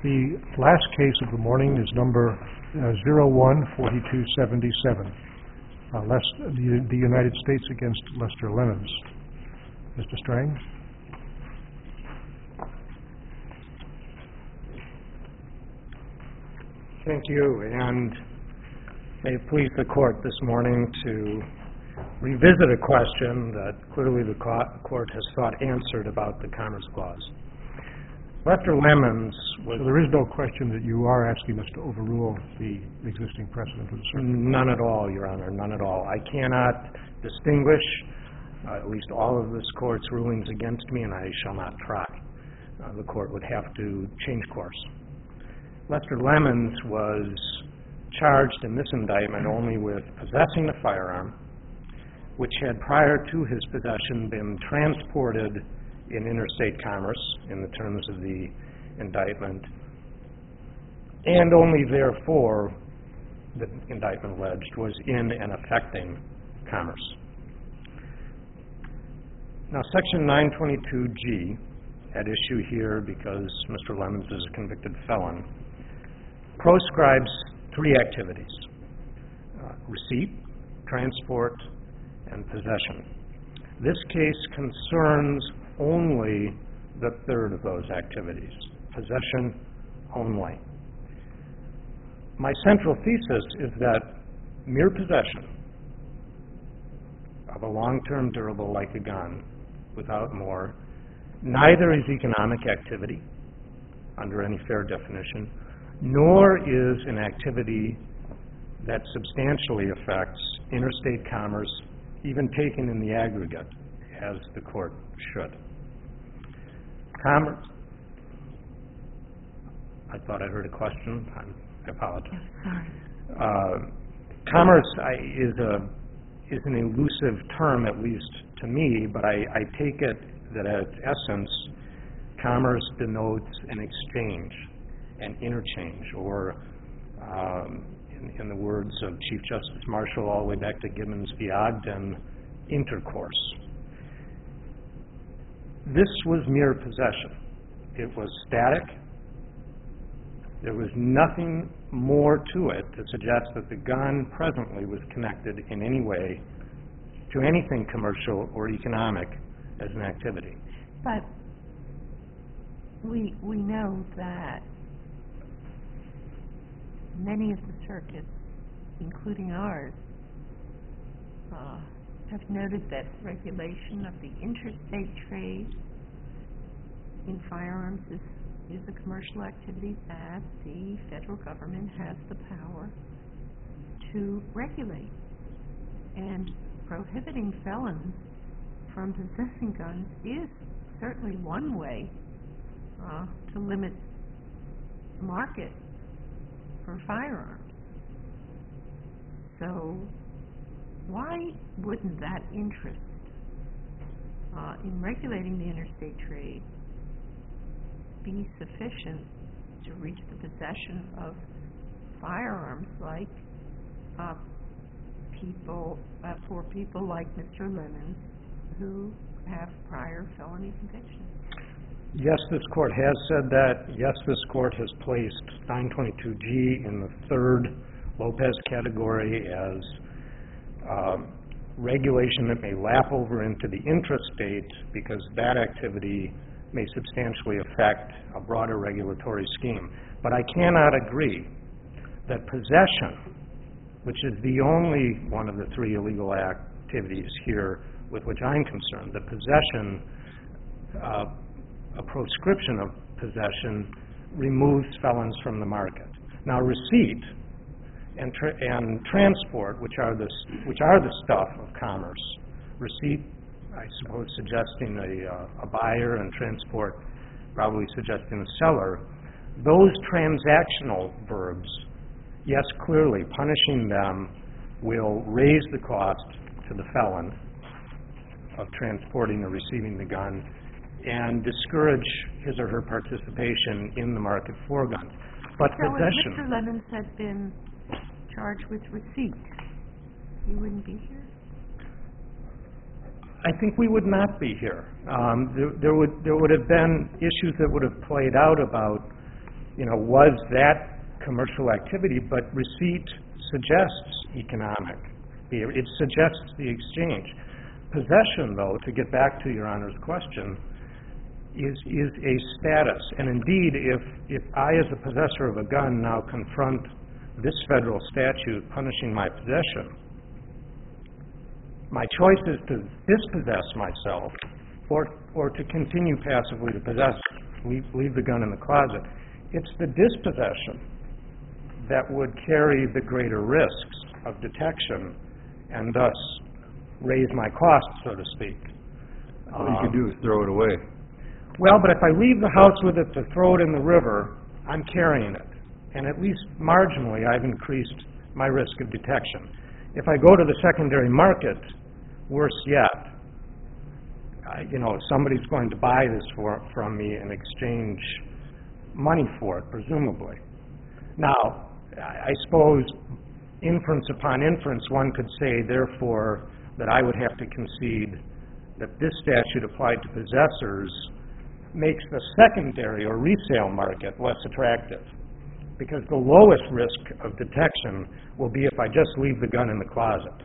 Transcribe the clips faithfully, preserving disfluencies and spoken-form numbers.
The last case of the morning is number uh, zero one four two seven seven, uh, Les- the, the United States against Lester Lemons. Mister Strang? Thank you, and may it please the Court this morning to revisit a question that clearly the Court has thought answered about the Commerce Clause. Lester Lemons was... So there is no question that you are asking us to overrule the existing precedent of the circuit? None at all, Your Honor, none at all. I cannot distinguish uh, at least all of this Court's rulings against me, and I shall not try. Uh, the Court would have to change course. Lester Lemons was charged in this indictment only with possessing a firearm, which had prior to his possession been transported in interstate commerce in the terms of the indictment, and only therefore, the indictment alleged, was in and affecting commerce. Now, Section nine twenty-two G, at issue here because Mister Lemons is a convicted felon, proscribes three activities: uh, receipt, transport, and possession. This case concerns only the third of those activities, possession only. My central thesis is that mere possession of a long-term durable like a gun without more neither is economic activity under any fair definition, nor is an activity that substantially affects interstate commerce, even taken in the aggregate, as the Court should. Commerce. I thought I heard a question. I'm, I apologize. Sorry. Uh, commerce I, is a is an elusive term, at least to me, but I, I take it that at its essence, commerce denotes an exchange, an interchange, or um, in, in the words of Chief Justice Marshall all the way back to Gibbons v. Ogden, intercourse. This was mere possession. It was static. There was nothing more to it to suggest that the gun presently was connected in any way to anything commercial or economic as an activity. But we we know that many of the circuits, including ours, uh, have noted that regulation of the interstate trade in firearms is, is a commercial activity that the federal government has the power to regulate. And prohibiting felons from possessing guns is certainly one way uh, to limit the market for firearms. So why wouldn't that interest uh, in regulating the interstate trade be sufficient to reach the possession of firearms like uh, people, uh, for people like Mister Lemons who have prior felony convictions? Yes, this Court has said that. Yes, this Court has placed nine twenty-two G in the third Lopez category as um, regulation that may lap over into the intrastate because that activity may substantially affect a broader regulatory scheme. But I cannot agree that possession, which is the only one of the three illegal activities here with which I'm concerned, the possession, uh, a proscription of possession removes felons from the market. Now, receipt and, tra- and transport, which are the which are the stuff of commerce, receipt, I suppose, suggesting a, uh, a buyer, and transport probably suggesting a seller. Those transactional verbs, yes, clearly punishing them will raise the cost to the felon of transporting or receiving the gun and discourage his or her participation in the market for guns. But so possession... if Mister Lemons had been charged with receipt, you wouldn't be here? I think we would not be here. Um, there, there would there would have been issues that would have played out about you know, was that commercial activity, but receipt suggests economic. It suggests the exchange. Possession, though, to get back to Your Honor's question, is is a status. And indeed, if, if I, as a possessor of a gun, now confront this federal statute punishing my possession, my choice is to dispossess myself or, or to continue passively to possess, leave, leave the gun in the closet. It's the dispossession that would carry the greater risks of detection and thus raise my costs, so to speak. All you can do is throw it away. Well, but if I leave the house with it to throw it in the river, I'm carrying it. And at least marginally, I've increased my risk of detection. If I go to the secondary market, worse yet, uh, you know, somebody's going to buy this for, from me and exchange money for it, presumably. Now, I suppose inference upon inference, one could say, therefore, that I would have to concede that this statute applied to possessors makes the secondary or resale market less attractive, because the lowest risk of detection will be if I just leave the gun in the closet.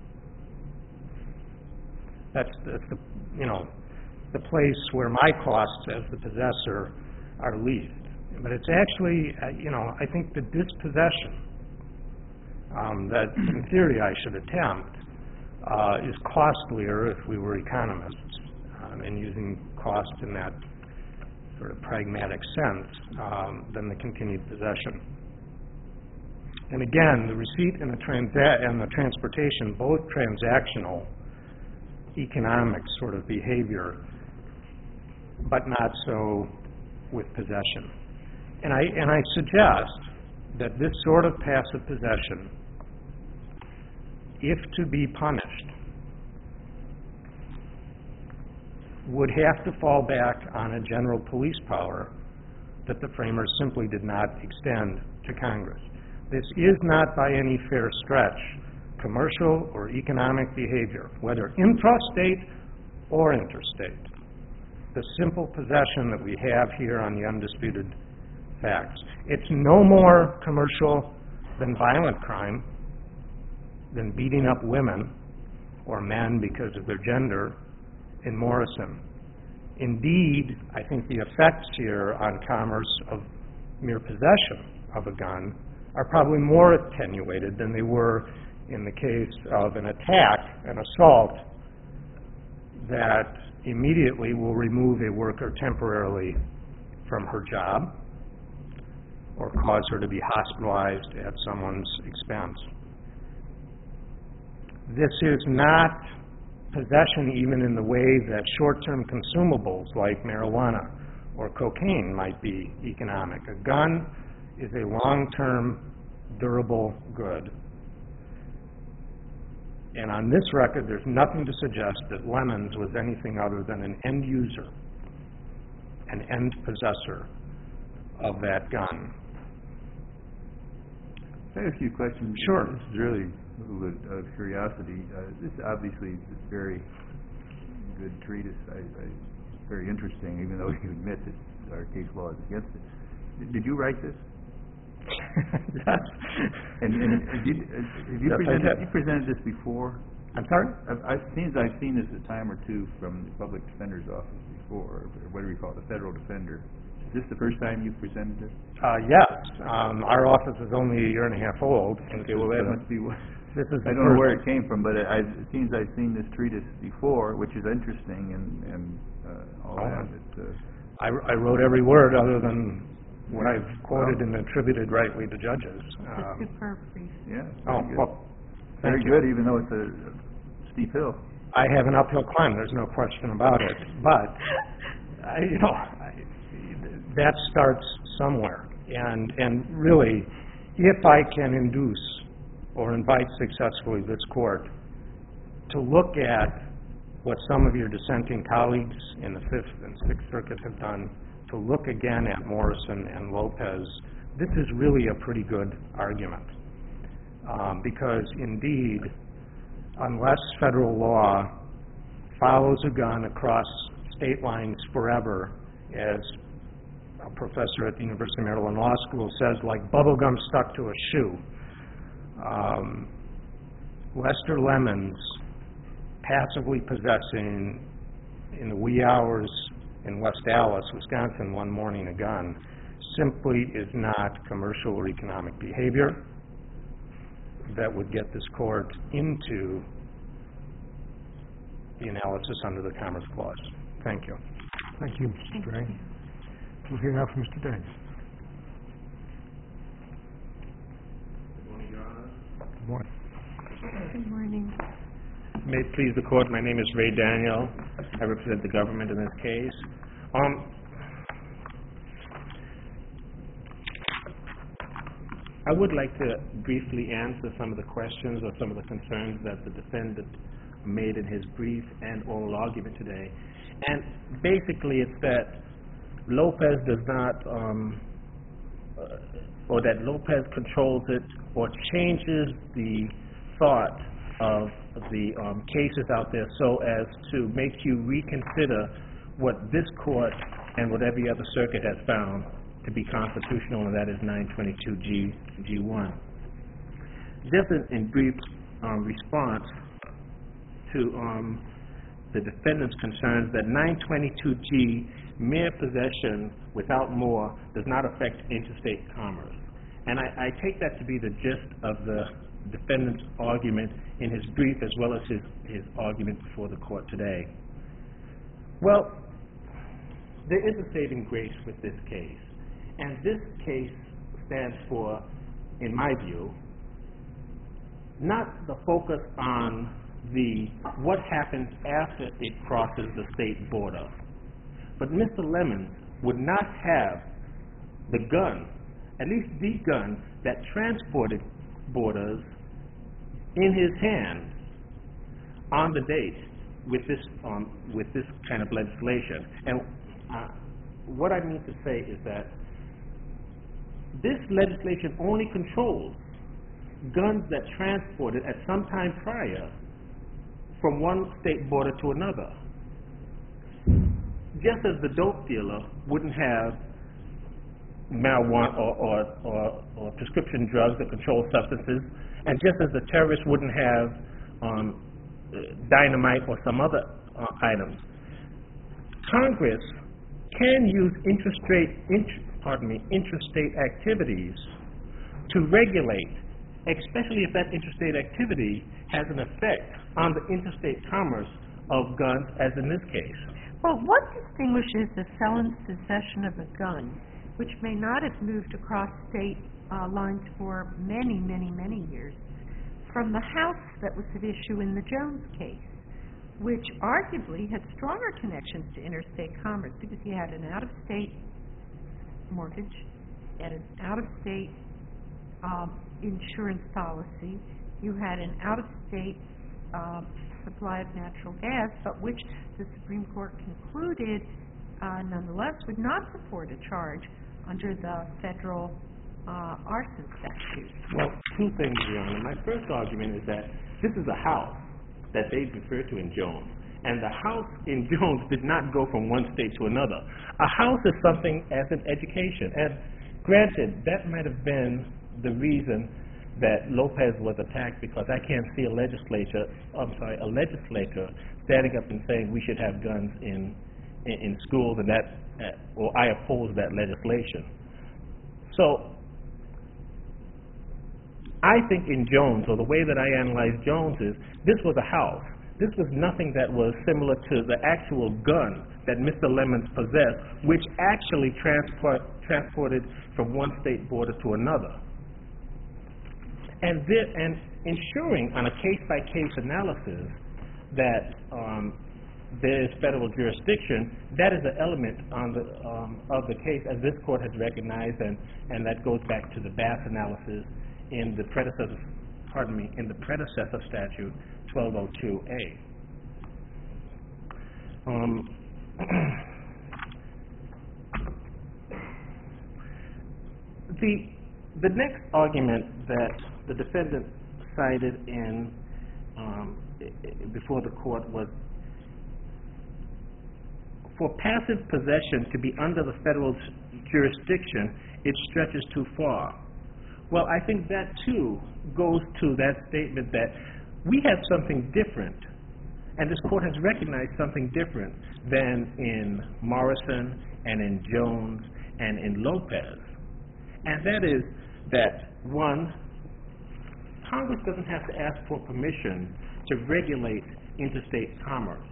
That's, that's the, you know, the place where my costs as the possessor are least. But it's actually, uh, you know, I think the dispossession um, that in theory I should attempt uh, is costlier if we were economists um, and using cost in that sort of pragmatic sense um, than the continued possession. And again, the receipt and the, transa- and the transportation, both transactional, economic sort of behavior, but not so with possession. And I, and I suggest that this sort of passive possession, if to be punished, would have to fall back on a general police power that the framers simply did not extend to Congress. This is not by any fair stretch commercial or economic behavior, whether intrastate or interstate. The simple possession that we have here on the undisputed facts. It's no more commercial than violent crime, than beating up women or men because of their gender in Morrison. Indeed, I think the effects here on commerce of mere possession of a gun are probably more attenuated than they were in the case of an attack, an assault, that immediately will remove a worker temporarily from her job or cause her to be hospitalized at someone's expense. This is not possession even in the way that short-term consumables like marijuana or cocaine might be economic. A gun is a long-term, durable good. And on this record, there's nothing to suggest that Lemons was anything other than an end user, an end possessor of that gun. Can I ask you a question? Sure. This is really a little bit of curiosity. Uh, this obviously is a very good treatise. I, I, it's very interesting, even though you admit that our case law is against it. Did, did you write this? Yes. And, and have you, have you, Yes, presented, I did. you presented this before? I'm sorry? I've, I've seen I've seen this a time or two from the public defender's office before, or what do we call it, the federal defender. Is this the first time you've presented this? Uh, yes. Um, our office is only a year and a half old. Okay, well that must be what. This is I the don't know first- where it came from, but it, I, it seems I've seen this treatise before, which is interesting and and uh, all Oh, that. It, uh, I, I wrote every word other than what I've quoted and attributed rightly to judges. It's a Um, superb brief. yeah, oh, very good. well, very thank you. good, even though it's a, a steep hill. I have an uphill climb, there's no question about it. But, I, you know, I, that starts somewhere. And, and really, if I can induce or invite successfully this court to look at what some of your dissenting colleagues in the Fifth and Sixth Circuit have done, to look again at Morrison and Lopez, this is really a pretty good argument. Um, because indeed, unless federal law follows a gun across state lines forever, as a professor at the University of Maryland Law School, says, like bubble gum stuck to a shoe. Um, Lester Lemons passively possessing in the wee hours in West Allis, Wisconsin, one morning a gun simply is not commercial or economic behavior that would get this court into the analysis under the Commerce Clause. Thank you. Thank you, Mister Gray. We'll hear now from Mister Day. Good morning. Good morning. May it please the court, my name is Ray Daniel. I represent the government in this case. Um, I would like to briefly answer some of the questions or some of the concerns that the defendant made in his brief and oral argument today. And basically it's that Lopez does not, um, uh, or that Lopez controls it or changes the thought of the um, cases out there so as to make you reconsider what this court and what every other circuit has found to be constitutional, and that is nine twenty-two G G one. Just in, in brief um, response to um, the defendant's concerns that nine twenty-two G, mere possession without more, does not affect interstate commerce. And I, I take that to be the gist of the defendant's argument in his brief as well as his, his argument before the court today. Well, there is a saving grace with this case. And this case stands for, in my view, not the focus on the what happens after it crosses the state border. But Mister Lemons would not have the gun, at least the gun that transported borders, in his hand on the date with this um, with this kind of legislation. And uh, what I mean to say is that this legislation only controls guns that transported at some time prior from one state border to another. Just as the dope dealer wouldn't have marijuana or, or, or, or prescription drugs or controlled substances, and just as the terrorist wouldn't have um, dynamite or some other uh, items, Congress can use interstate, int- pardon me, interstate activities to regulate, especially if that interstate activity has an effect on the interstate commerce of guns, as in this case. Well, what distinguishes the felon's possession of a gun, which may not have moved across state uh, lines for many, many, many years, from the house that was at issue in the Jones case, which arguably had stronger connections to interstate commerce because you had an out-of-state mortgage, you had an out-of-state um, insurance policy, you had an out-of-state uh, supply of natural gas, but which the Supreme Court concluded uh, nonetheless would not support a charge under the federal uh, arson statute. Well, two things, Your Honor. My first argument is that this is a house that they refer to in Jones, and the house in Jones did not go from one state to another. A house is something as an education, and granted, that might have been the reason that Lopez was attacked, because I can't see a legislature, I'm sorry, a legislator standing up and saying we should have guns in in, in schools, and that, uh, or I oppose that legislation. So, I think in Jones, or the way that I analyze Jones is, this was a house. This was nothing that was similar to the actual gun that Mister Lemons possessed, which actually transport, transported from one state border to another. And, this, and ensuring on a case-by-case analysis that um, there is federal jurisdiction, that is an element on the, um, of the case, as this court has recognized, and, and that goes back to the Bass analysis in the predecessor, pardon me, in the predecessor statute twelve oh two A. Um, the the next argument that the defendant cited in um, before the court was for passive possession to be under the federal jurisdiction, it stretches too far. Well, I think that too goes to that statement that we have something different, and this court has recognized something different than in Morrison and in Jones and in Lopez. And that is that, one, Congress doesn't have to ask for permission to regulate interstate commerce.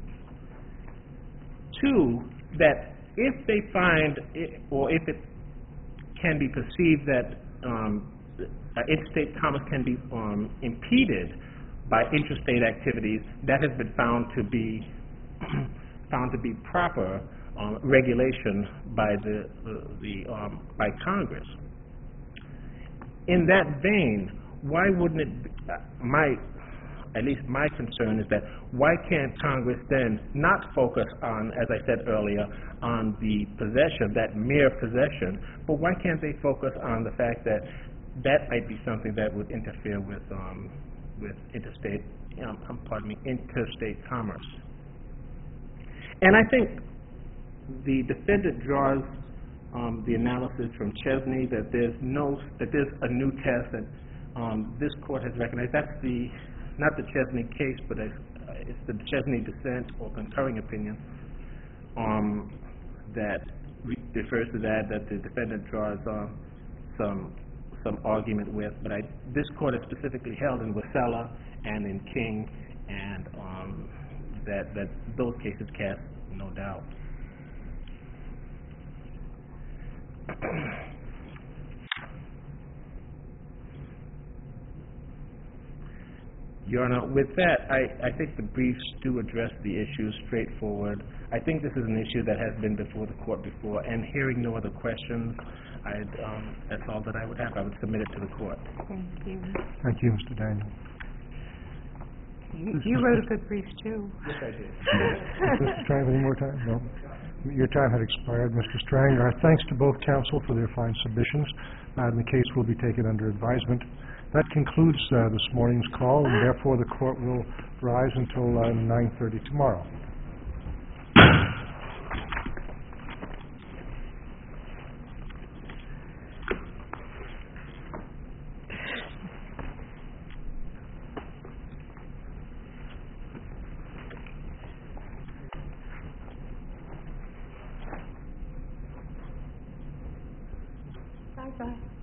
Two, that if they find, it, or if it can be perceived that um, uh, interstate commerce can be um, impeded by interstate activities, that has been found to be found to be proper um, regulation by the, uh, the um, by Congress. In that vein, why wouldn't it be, uh, my at least my concern is that why can't Congress then not focus on, as I said earlier, on the possession, that mere possession, but why can't they focus on the fact that that might be something that would interfere with um, with interstate, um, um, pardon me, interstate commerce? And I think the defendant draws um, the analysis from Chesney that there's no that there's a new test that um, this court has recognized. That's the not the Chesney case, but it's, uh, it's the Chesney dissent or concurring opinion um, that re- refers to that that the defendant draws um, some some argument with. But I, this court has specifically held in Wasella and in King, and um, that that those cases cast no doubt. Your Honor, with that, I, I think the briefs do address the issue straightforward. I think this is an issue that has been before the court before, and hearing no other questions, I'd, um, that's all that I would have. I would submit it to the court. Thank you. Thank you, Mister Daniel. You, you wrote a good brief, too. Yes, I did. Does Mister Strang have any more time? No. Your time had expired, Mister Strang. Our thanks to both counsel for their fine submissions, uh, and the case will be taken under advisement. That concludes uh, this morning's call, and therefore the court will rise until uh, nine thirty tomorrow. Bye-bye.